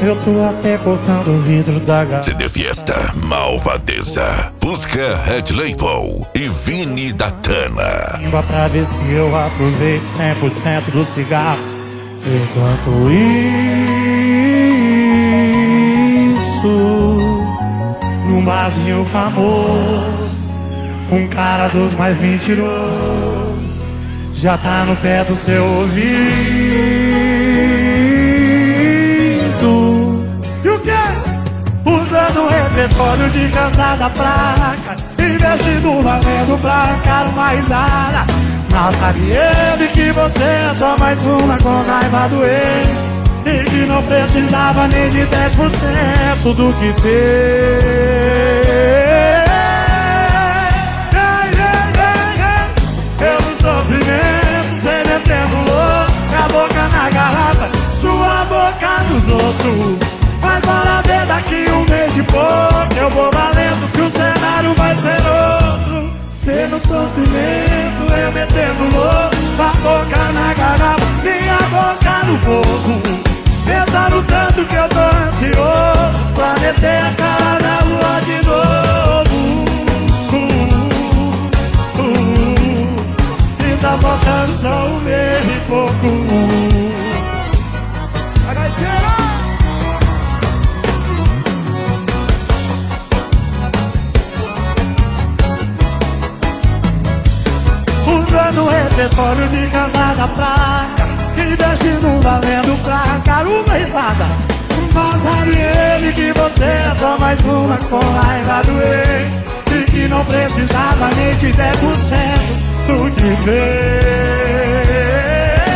Eu tô até cortando o vidro da garrafa. CD Fiesta Malvadeza. Busca Red Label e Vini da Tana. Língua pra ver se eu aproveito 100% do cigarro. Enquanto isso, num barzinho famoso, um cara dos mais mentirosos já tá no pé do seu ouvido. E o quê? Usando o repertório de cantada fraca, investindo valendo pra arrancar uma risada. Mal sabe ele que você é só mais uma com raiva do ex, e que não precisava nem de 10% do que fez. Eu no sofrimento, cê metendo louco, a boca na garrafa, sua boca nos outros. Mas bora ver daqui um mês de pouco, eu vou valendo que o cenário vai ser outro. Cê no sofrimento, eu metendo louco, sua boca na garrafa, minha boca no boco. Pensando tanto que eu tô ansioso pra meter a cara na lua de novo. E tá faltando só um mês e pouco. Usando o repertório de cantada fraca, investindo valendo pra arrancar uma risada. Mas sabe ele que você é só mais uma com raiva do ex, e que não precisava nem de 10% do que fez.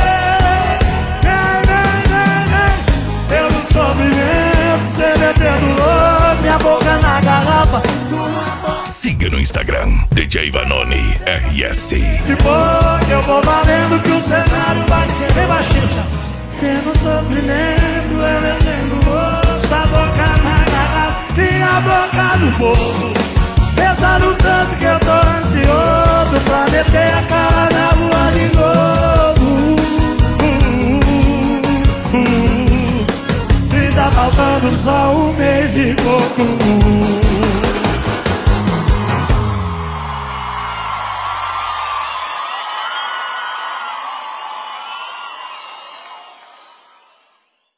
Eu no sofrimento, cê metendo louco, minha boca na garrafa. Siga no Instagram, DJ Vanoni RS. De boa, eu vou valendo que o cenário vai ser bem baixista. Cê no sofrimento, eu metendo osso, a boca na garrafa, minha boca no povo. Pensando tanto que eu tô ansioso pra meter a cara na lua de novo. E tá faltando só um mês e pouco.